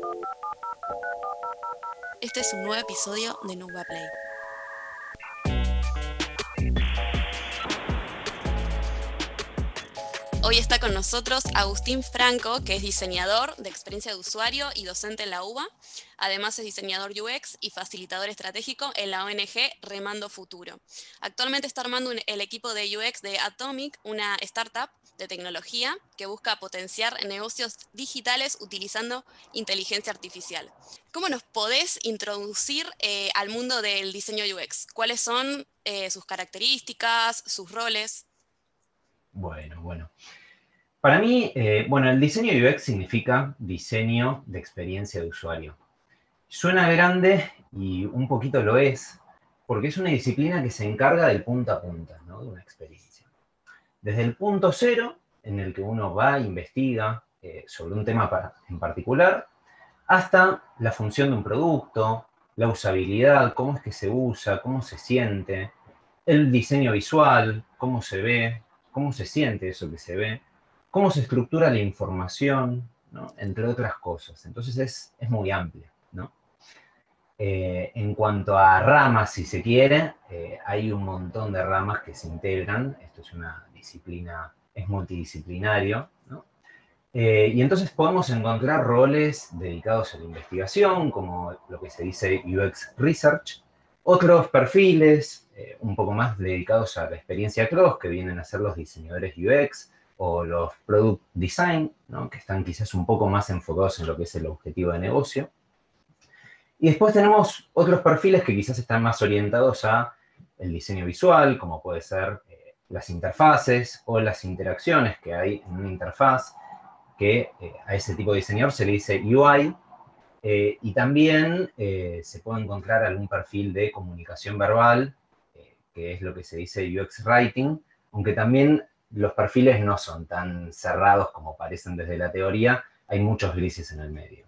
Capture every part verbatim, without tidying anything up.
Este es un nuevo episodio de Nuba Play. Hoy está con nosotros Agustín Franco, que es diseñador de experiencia de usuario y docente en la U B A. Además es diseñador U X y facilitador estratégico en la O N G Remando Futuro. Actualmente está armando un, el equipo de U X de Atomic, una startup de tecnología que busca potenciar negocios digitales utilizando inteligencia artificial. ¿Cómo nos podés introducir eh, al mundo del diseño U X? ¿Cuáles son eh, sus características, sus roles? Bueno, bueno. Para mí, eh, bueno, el diseño U X significa diseño de experiencia de usuario. Suena grande y un poquito lo es, porque es una disciplina que se encarga del punta a punta, ¿no? De una experiencia. Desde el punto cero, en el que uno va, investiga eh, sobre un tema para, en particular, hasta la función de un producto, la usabilidad, cómo es que se usa, cómo se siente, el diseño visual, cómo se ve, cómo se siente eso que se ve, cómo se estructura la información, ¿no? Entre otras cosas. Entonces es, es muy amplio, ¿no? Eh, en cuanto a ramas, si se quiere, eh, hay un montón de ramas que se integran. Esto es una disciplina, es multidisciplinario, ¿no? Eh, y entonces podemos encontrar roles dedicados a la investigación, como lo que se dice U X Research, otros perfiles eh, un poco más dedicados a la experiencia cross, que vienen a ser los diseñadores U X, o los Product Design, ¿no? Que están quizás un poco más enfocados en lo que es el objetivo de negocio. Y después tenemos otros perfiles que quizás están más orientados a el diseño visual, como puede ser eh, las interfaces o las interacciones que hay en una interfaz, que eh, a ese tipo de diseñador se le dice U I, eh, y también eh, se puede encontrar algún perfil de comunicación verbal, eh, que es lo que se dice U X Writing, aunque también los perfiles no son tan cerrados como parecen desde la teoría, hay muchos grises en el medio.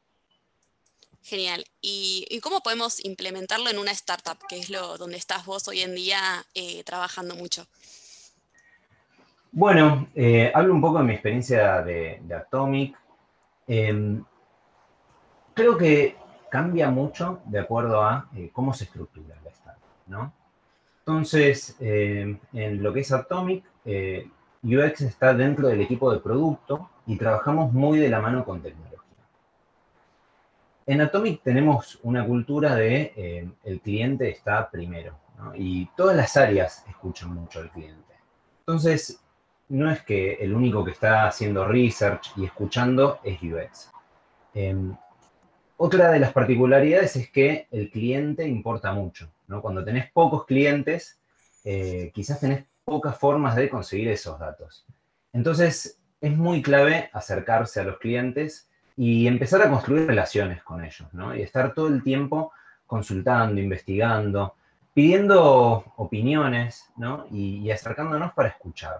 Genial. ¿Y, y cómo podemos implementarlo en una startup, que es lo donde estás vos hoy en día eh, trabajando mucho? Bueno, eh, hablo un poco de mi experiencia de, de Atomic. Eh, creo que cambia mucho de acuerdo a eh, cómo se estructura la startup, ¿no? Entonces, eh, en lo que es Atomic, eh, U X está dentro del equipo de producto y trabajamos muy de la mano con tecnología. En Atomic tenemos una cultura de eh, el cliente está primero, ¿no? Y todas las áreas escuchan mucho al cliente. Entonces, no es que el único que está haciendo research y escuchando es U X. Eh, otra de las particularidades es que el cliente importa mucho, ¿no? Cuando tenés pocos clientes, eh, quizás tenés pocas formas de conseguir esos datos. Entonces, es muy clave acercarse a los clientes y empezar a construir relaciones con ellos, ¿no? Y estar todo el tiempo consultando, investigando, pidiendo opiniones, ¿no? Y, y acercándonos para escuchar.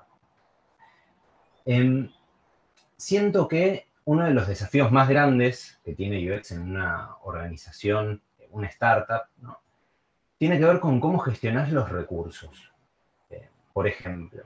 Eh, siento que uno de los desafíos más grandes que tiene U X en una organización, una startup, ¿no? Tiene que ver con cómo gestionar los recursos. Eh, por ejemplo,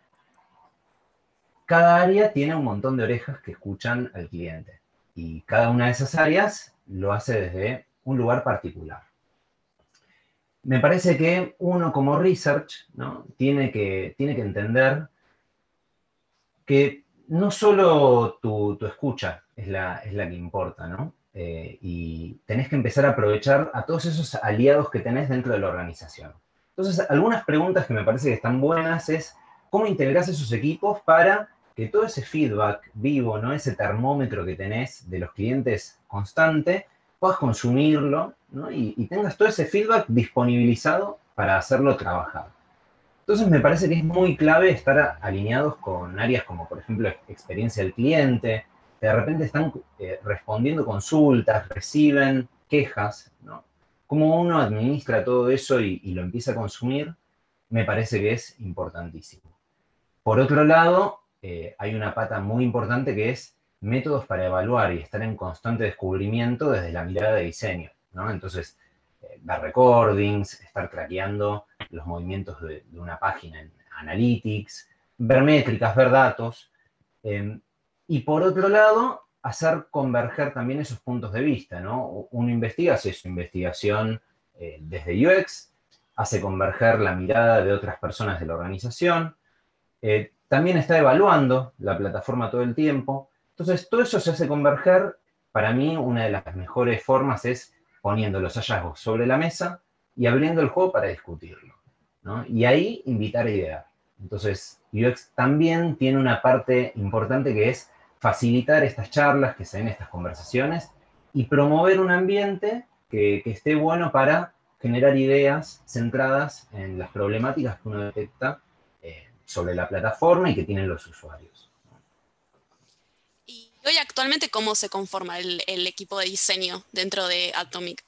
cada área tiene un montón de orejas que escuchan al cliente y cada una de esas áreas lo hace desde un lugar particular. Me parece que uno como research, ¿no? tiene, que, tiene que entender que no solo tu, tu escucha es la, es la que importa, ¿no? Eh, y tenés que empezar a aprovechar a todos esos aliados que tenés dentro de la organización. Entonces, algunas preguntas que me parece que están buenas es cómo integrás esos equipos para que todo ese feedback vivo, ¿no? Ese termómetro que tenés de los clientes constante, puedas consumirlo, ¿no? y, y tengas todo ese feedback disponibilizado para hacerlo trabajar. Entonces me parece que es muy clave estar alineados con áreas como, por ejemplo, experiencia del cliente, que de repente están eh, respondiendo consultas, reciben quejas, ¿no? Cómo uno administra todo eso y, y lo empieza a consumir, me parece que es importantísimo. Por otro lado, eh, hay una pata muy importante que es métodos para evaluar y estar en constante descubrimiento desde la mirada de diseño, ¿no? Entonces, eh, ver recordings, estar traqueando los movimientos de, de una página en Analytics, ver métricas, ver datos. Eh, y por otro lado, hacer converger también esos puntos de vista, ¿no? Uno investiga, hace su investigación eh, desde U X, hace converger la mirada de otras personas de la organización, eh, también está evaluando la plataforma todo el tiempo. Entonces, todo eso se hace converger. Para mí, una de las mejores formas es poniendo los hallazgos sobre la mesa y abriendo el juego para discutirlo, ¿no? Y ahí invitar a idear. Entonces, U X también tiene una parte importante que es facilitar estas charlas, que se den estas conversaciones, y promover un ambiente que, que esté bueno para generar ideas centradas en las problemáticas que uno detecta eh, sobre la plataforma y que tienen los usuarios. ¿Y hoy actualmente cómo se conforma el, el equipo de diseño dentro de Atomic?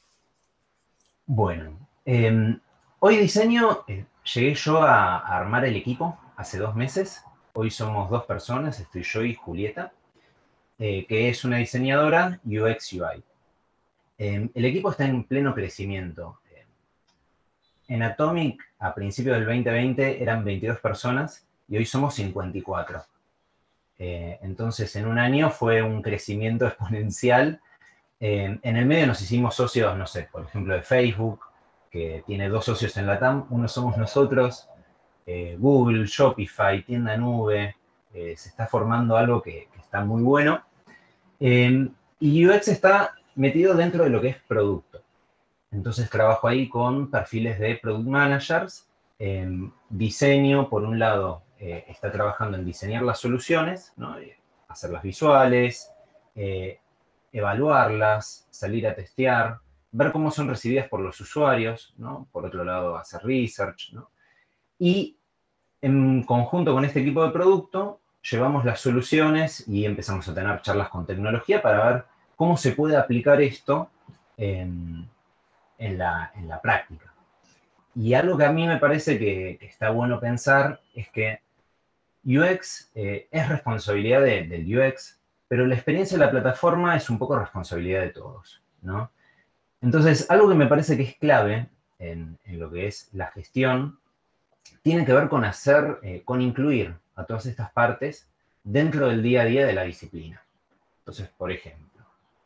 Bueno, eh, hoy diseño, eh, llegué yo a, a armar el equipo hace dos meses. Hoy somos dos personas, estoy yo y Julieta, eh, que es una diseñadora U X U I. Eh, el equipo está en pleno crecimiento. Eh, en Atomic, a principios del veinte veinte, eran veintidós personas y hoy somos cincuenta y cuatro. Eh, entonces, en un año fue un crecimiento exponencial. Eh, en el medio nos hicimos socios, no sé, por ejemplo, de Facebook, que tiene dos socios en Latam, uno somos nosotros, eh, Google, Shopify, tienda nube, eh, se está formando algo que, que está muy bueno. Eh, y U X está metido dentro de lo que es producto. Entonces trabajo ahí con perfiles de product managers, eh, diseño, por un lado, eh, está trabajando en diseñar las soluciones, ¿no? Hacerlas visuales, eh, evaluarlas, salir a testear, ver cómo son recibidas por los usuarios, ¿no? Por otro lado, hacer research, ¿no? Y en conjunto con este equipo de producto, llevamos las soluciones y empezamos a tener charlas con tecnología para ver cómo se puede aplicar esto en, en, la, en la práctica. Y algo que a mí me parece que, que está bueno pensar es que U X eh, es responsabilidad de, del U X, pero la experiencia de la plataforma es un poco responsabilidad de todos, ¿no? Entonces, algo que me parece que es clave en, en lo que es la gestión tiene que ver con hacer, eh, con incluir a todas estas partes dentro del día a día de la disciplina. Entonces, por ejemplo,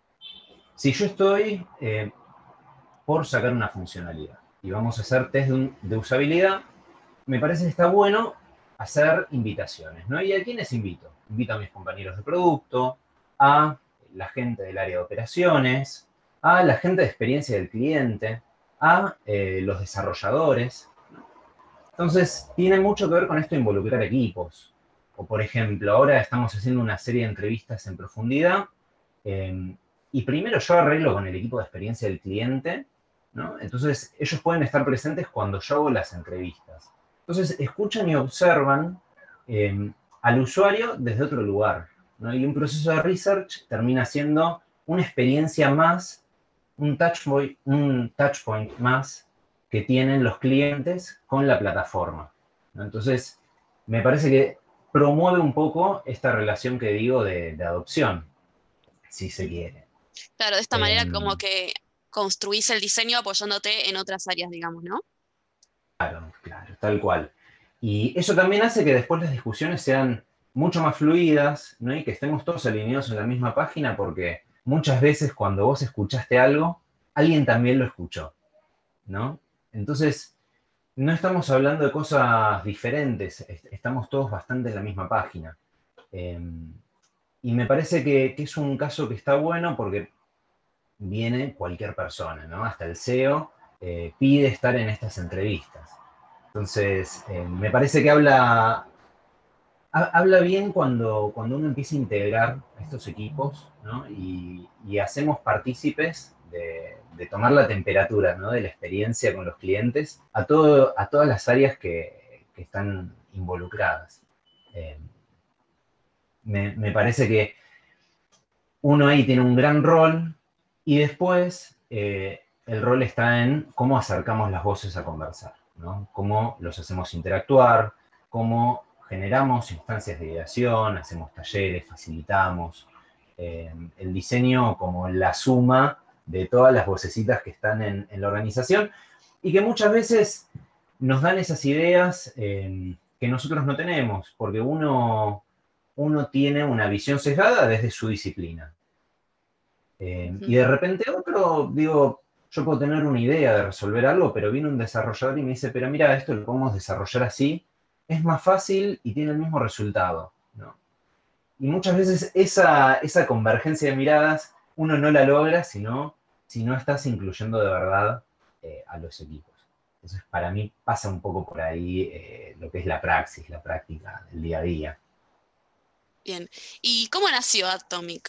si yo estoy eh, por sacar una funcionalidad y vamos a hacer test de, un, de usabilidad, me parece que está bueno hacer invitaciones, ¿no? ¿Y a quiénes invito? Invito a mis compañeros de producto, a la gente del área de operaciones, a la gente de experiencia del cliente, a eh, los desarrolladores. Entonces, tiene mucho que ver con esto de involucrar equipos. O, por ejemplo, ahora estamos haciendo una serie de entrevistas en profundidad eh, y primero yo arreglo con el equipo de experiencia del cliente, ¿no? Entonces, ellos pueden estar presentes cuando yo hago las entrevistas. Entonces, escuchan y observan eh, al usuario desde otro lugar, ¿no? Y un proceso de research termina siendo una experiencia más, un touchpoint, un touchpoint más que tienen los clientes con la plataforma, ¿no? Entonces, me parece que promueve un poco esta relación que digo de, de adopción, si se quiere. Claro, de esta Eh, manera como que construís el diseño apoyándote en otras áreas, digamos, ¿no? Claro, claro, tal cual. Y eso también hace que después las discusiones sean mucho más fluidas, ¿no? Y que estemos todos alineados en la misma página, porque muchas veces cuando vos escuchaste algo, alguien también lo escuchó, ¿no? Entonces, no estamos hablando de cosas diferentes, est- estamos todos bastante en la misma página. Eh, y me parece que, que es un caso que está bueno porque viene cualquier persona, ¿no? Hasta el C E O eh, pide estar en estas entrevistas. Entonces, eh, me parece que habla, ha- habla bien cuando, cuando uno empieza a integrar a estos equipos, ¿no? Y, y hacemos partícipes de, de tomar la temperatura, ¿no? De la experiencia con los clientes a, todo, a todas las áreas que, que están involucradas. Eh, me, me parece que uno ahí tiene un gran rol y después eh, el rol está en cómo acercamos las voces a conversar, ¿no? Cómo los hacemos interactuar, cómo generamos instancias de ideación, hacemos talleres, facilitamos. Eh, el diseño como la suma de todas las vocecitas que están en, en la organización y que muchas veces nos dan esas ideas eh, que nosotros no tenemos, porque uno, uno tiene una visión sesgada desde su disciplina. Eh, Ujú. y de repente otro, digo, yo puedo tener una idea de resolver algo, pero viene un desarrollador y me dice, pero mira, esto lo podemos desarrollar así, es más fácil y tiene el mismo resultado, ¿no? Y muchas veces esa, esa convergencia de miradas uno no la logra sino, si no estás incluyendo de verdad eh, a los equipos. Entonces, para mí pasa un poco por ahí eh, lo que es la praxis, la práctica del día a día. Bien. ¿Y cómo nació Atomic?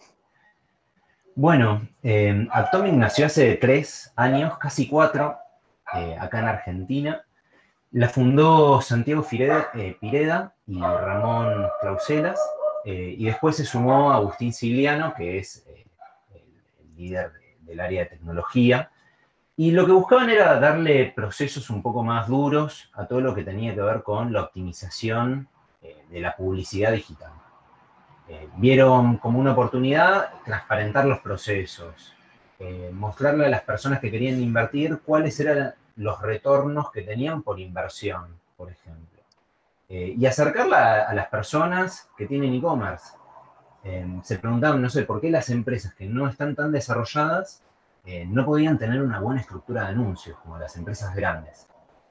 Bueno, eh, Atomic nació hace tres años, casi cuatro, eh, acá en Argentina. La fundó Santiago Fireda, eh, Pireda y Ramón Clauselas, eh, y después se sumó Agustín Sigliano, que es eh, el, el, líder de, del área de tecnología. Y lo que buscaban era darle procesos un poco más duros a todo lo que tenía que ver con la optimización eh, de la publicidad digital. Eh, vieron como una oportunidad transparentar los procesos, eh, mostrarle a las personas que querían invertir cuáles eran los retornos que tenían por inversión, por ejemplo. Eh, y acercarla a, a, las personas que tienen e-commerce. Eh, se preguntaban, no sé, por qué las empresas que no están tan desarrolladas eh, no podían tener una buena estructura de anuncios como las empresas grandes.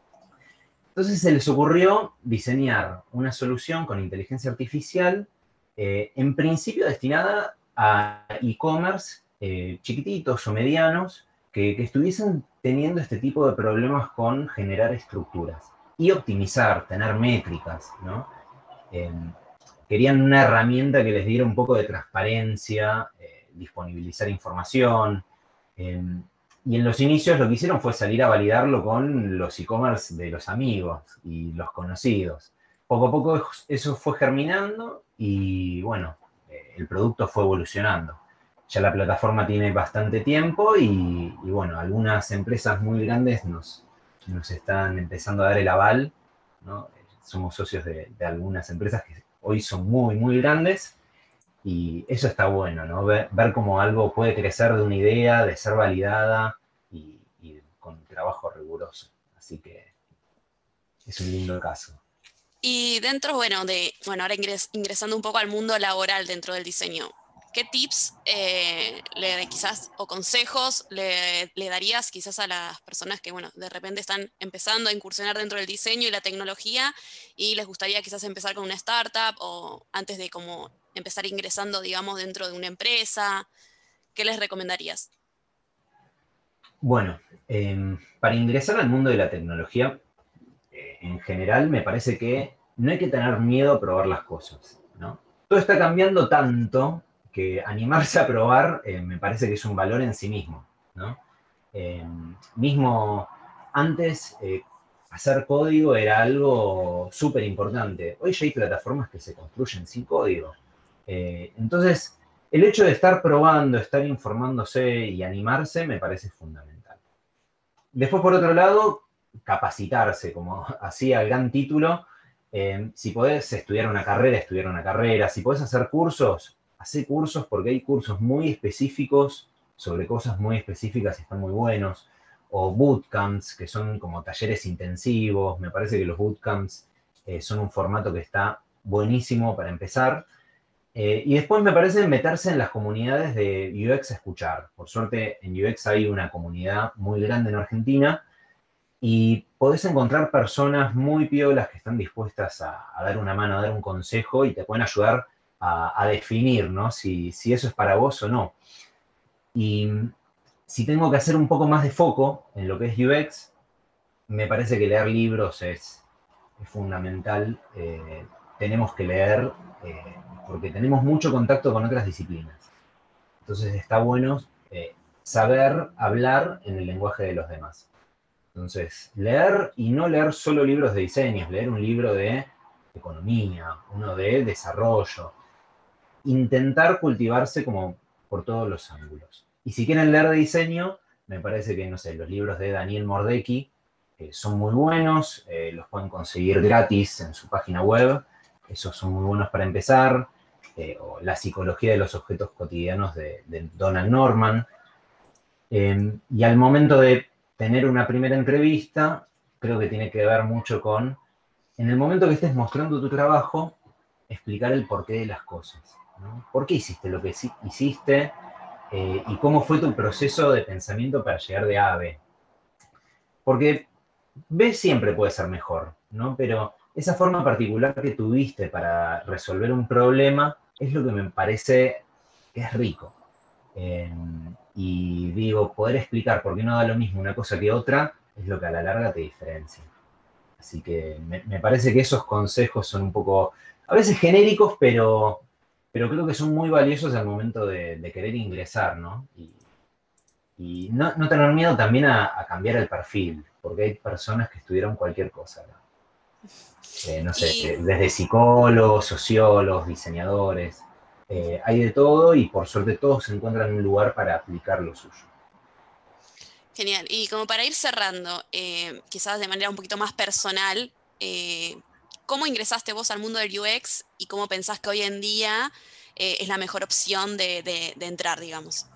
Entonces se les ocurrió diseñar una solución con inteligencia artificial, eh, en principio destinada a e-commerce eh, chiquititos o medianos que, que estuviesen teniendo este tipo de problemas con generar estructuras y optimizar, tener métricas, ¿no? Eh, querían una herramienta que les diera un poco de transparencia, eh, disponibilizar información. Eh, y en los inicios lo que hicieron fue salir a validarlo con los e-commerce de los amigos y los conocidos. Poco a poco eso fue germinando y bueno, eh, el producto fue evolucionando. Ya la plataforma tiene bastante tiempo y, y bueno, algunas empresas muy grandes nos, nos están empezando a dar el aval, ¿no? Somos socios de, de algunas empresas que hoy son muy, muy grandes y eso está bueno, ¿no? Ver, ver cómo algo puede crecer de una idea, de ser validada y, y con trabajo riguroso. Así que es un lindo caso. Y dentro, bueno, de, bueno, ahora ingres, ingresando un poco al mundo laboral dentro del diseño, ¿qué tips eh, le, quizás o consejos le, le darías quizás a las personas que, bueno, de repente están empezando a incursionar dentro del diseño y la tecnología y les gustaría quizás empezar con una startup o antes de como empezar ingresando, digamos, dentro de una empresa? ¿Qué les recomendarías? Bueno, eh, para ingresar al mundo de la tecnología, eh, en general, me parece que no hay que tener miedo a probar las cosas, ¿no? Todo está cambiando tanto que animarse a probar eh, me parece que es un valor en sí mismo, ¿no? Eh, mismo antes, eh, hacer código era algo súper importante. Hoy ya hay plataformas que se construyen sin código. Eh, entonces, el hecho de estar probando, estar informándose y animarse me parece fundamental. Después, por otro lado, capacitarse, como hacía el gran título. Eh, si podés estudiar una carrera, estudiar una carrera. Si podés hacer cursos, hacé cursos porque hay cursos muy específicos sobre cosas muy específicas y están muy buenos. O bootcamps, que son como talleres intensivos. Me parece que los bootcamps eh, son un formato que está buenísimo para empezar. Eh, y después me parece meterse en las comunidades de U X a escuchar. Por suerte en U X hay una comunidad muy grande en Argentina y podés encontrar personas muy piolas que están dispuestas a, a dar una mano, a dar un consejo y te pueden ayudar a, a definir, ¿no? Si, si eso es para vos o no. Y si tengo que hacer un poco más de foco en lo que es U X, me parece que leer libros es, es fundamental. Eh, tenemos que leer eh, porque tenemos mucho contacto con otras disciplinas. Entonces está bueno eh, saber hablar en el lenguaje de los demás. Entonces, leer y no leer solo libros de diseño, leer un libro de economía, uno de desarrollo. Intentar cultivarse como por todos los ángulos. Y si quieren leer de diseño, me parece que, no sé, los libros de Daniel Mordecki eh, son muy buenos, eh, los pueden conseguir gratis en su página web, esos son muy buenos para empezar, eh, o La psicología de los objetos cotidianos de, de Donald Norman. Eh, y al momento de tener una primera entrevista, creo que tiene que ver mucho con, en el momento que estés mostrando tu trabajo, explicar el porqué de las cosas, ¿no? ¿Por qué hiciste lo que hiciste? eh, y cómo fue tu proceso de pensamiento para llegar de A a B. Porque B siempre puede ser mejor, ¿no? Pero esa forma particular que tuviste para resolver un problema es lo que me parece que es rico. Eh, y digo, poder explicar por qué no da lo mismo una cosa que otra es lo que a la larga te diferencia. Así que me, me parece que esos consejos son un poco, a veces genéricos, pero, pero creo que son muy valiosos al momento de, de querer ingresar, ¿no? Y, y no, no tener miedo también a, a cambiar el perfil, porque hay personas que estudiaron cualquier cosa, ¿no? Eh, no sé, Y desde psicólogos, sociólogos, diseñadores, eh, hay de todo y por suerte todos encuentran un lugar para aplicar lo suyo. genial. Y como para ir cerrando, eh, quizás de manera un poquito más personal, eh, ¿cómo ingresaste vos al mundo del U X y cómo pensás que hoy en día eh, es la mejor opción de, de- de entrar, digamos?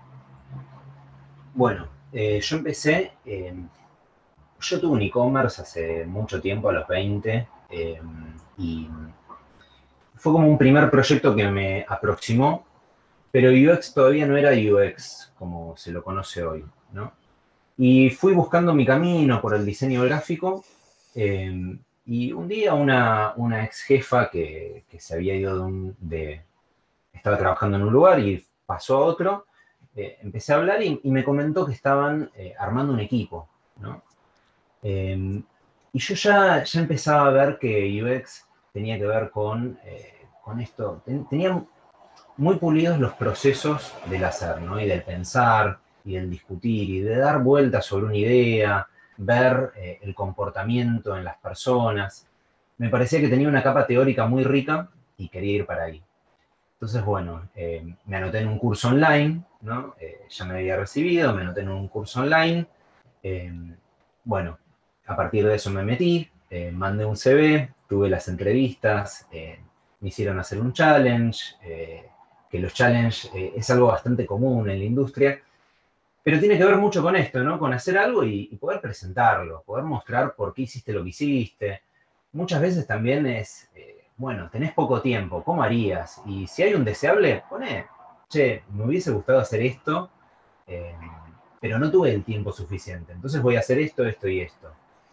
Bueno, eh, yo empecé, eh, yo tuve un e-commerce hace mucho tiempo, a los veinte, eh, y fue como un primer proyecto que me aproximó, pero U X todavía no era U X como se lo conoce hoy, ¿no? Y fui buscando mi camino por el diseño gráfico, eh, y un día una, una ex jefa que, que se había ido de, un, de, estaba trabajando en un lugar y pasó a otro, eh, empecé a hablar y, y, me comentó que estaban eh, armando un equipo, ¿no? Eh, y yo ya, ya empezaba a ver que U X tenía que ver con, eh, con esto, ten, tenía muy pulidos los procesos del hacer, ¿no? Y del pensar, y del discutir, y de dar vueltas sobre una idea, ver eh, el comportamiento en las personas. Me parecía que tenía una capa teórica muy rica y quería ir para ahí. Entonces, bueno, eh, me anoté en un curso online, ¿no? Eh, ya me había recibido, me anoté en un curso online. Eh, bueno, a partir de eso me metí, eh, mandé un C V, tuve las entrevistas, eh, me hicieron hacer un challenge, eh, que los challenges eh, es algo bastante común en la industria, pero tiene que ver mucho con esto, ¿no? Con hacer algo y, y poder presentarlo, poder mostrar por qué hiciste lo que hiciste. Muchas veces también es, eh, bueno, tenés poco tiempo, ¿cómo harías? Y si hay un deseable, poné, che, me hubiese gustado hacer esto, eh, pero no tuve el tiempo suficiente, entonces voy a hacer esto, esto y esto.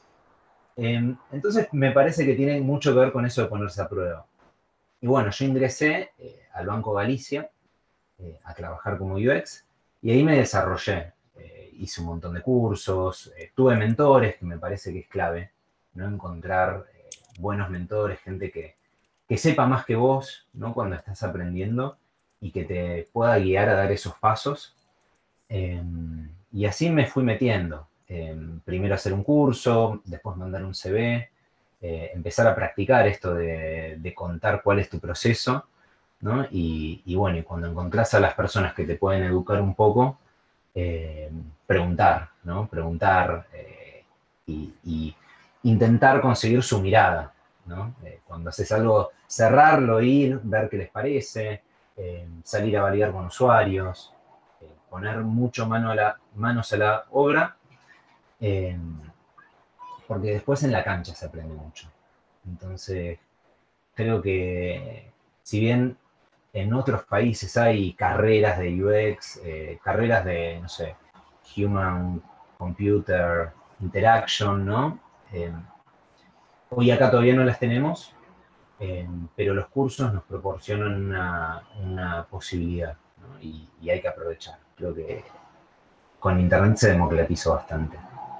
Eh, entonces me parece que tiene mucho que ver con eso de ponerse a prueba. Y bueno, yo ingresé eh, al Banco Galicia eh, a trabajar como U X y ahí me desarrollé. Eh, hice un montón de cursos, eh, tuve mentores, que me parece que es clave, ¿no? Encontrar eh, buenos mentores, gente que, que sepa más que vos, ¿no? Cuando estás aprendiendo y que te pueda guiar a dar esos pasos. Eh, y así me fui metiendo. Eh, primero hacer un curso, después mandar un C V, eh, empezar a practicar esto de, de contar cuál es tu proceso, ¿no? Y, y, bueno, y cuando encontrás a las personas que te pueden educar un poco, eh, preguntar, ¿no? Preguntar eh, y, y, intentar conseguir su mirada, ¿no? Eh, cuando haces algo, cerrarlo, ir, ver qué les parece, eh, salir a validar con usuarios, eh, poner mucho mano a la, manos a la obra, eh, porque después en la cancha se aprende mucho. Entonces, creo que si bien en otros países hay carreras de U X, eh, carreras de, no sé, Human Computer Interaction, ¿no? Eh, hoy acá todavía no las tenemos, eh, pero los cursos nos proporcionan una, una posibilidad, ¿no? Y, y hay que aprovechar. Creo que con Internet se democratizó bastante.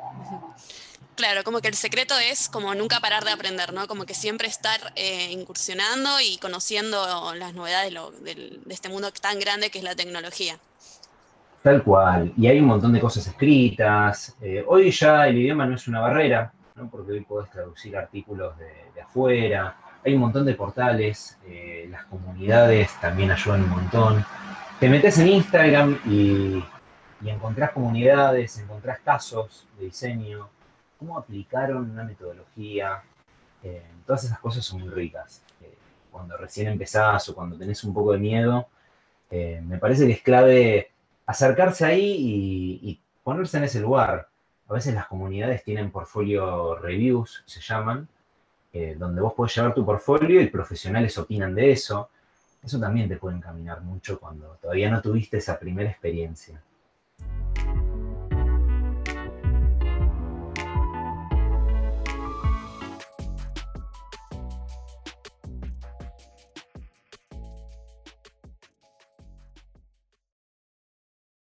Claro, como que el secreto es como nunca parar de aprender, ¿no? Como que siempre estar eh, incursionando y conociendo las novedades lo- del- de este mundo tan grande que es la tecnología. Tal cual. Y hay un montón de cosas escritas. Eh, hoy ya el idioma no es una barrera, ¿no? Porque hoy podés traducir artículos de, de afuera. Hay un montón de portales. Eh, las comunidades también ayudan un montón. Te metes en Instagram y, y encontrás comunidades, encontrás casos de diseño, cómo aplicaron una metodología. Eh, todas esas cosas son muy ricas. Eh, cuando recién empezás o cuando tenés un poco de miedo, eh, me parece que es clave acercarse ahí y, y ponerse en ese lugar. A veces las comunidades tienen portfolio reviews, se llaman, eh, donde vos podés llevar tu portfolio y profesionales opinan de eso. Eso también te puede encaminar mucho cuando todavía no tuviste esa primera experiencia.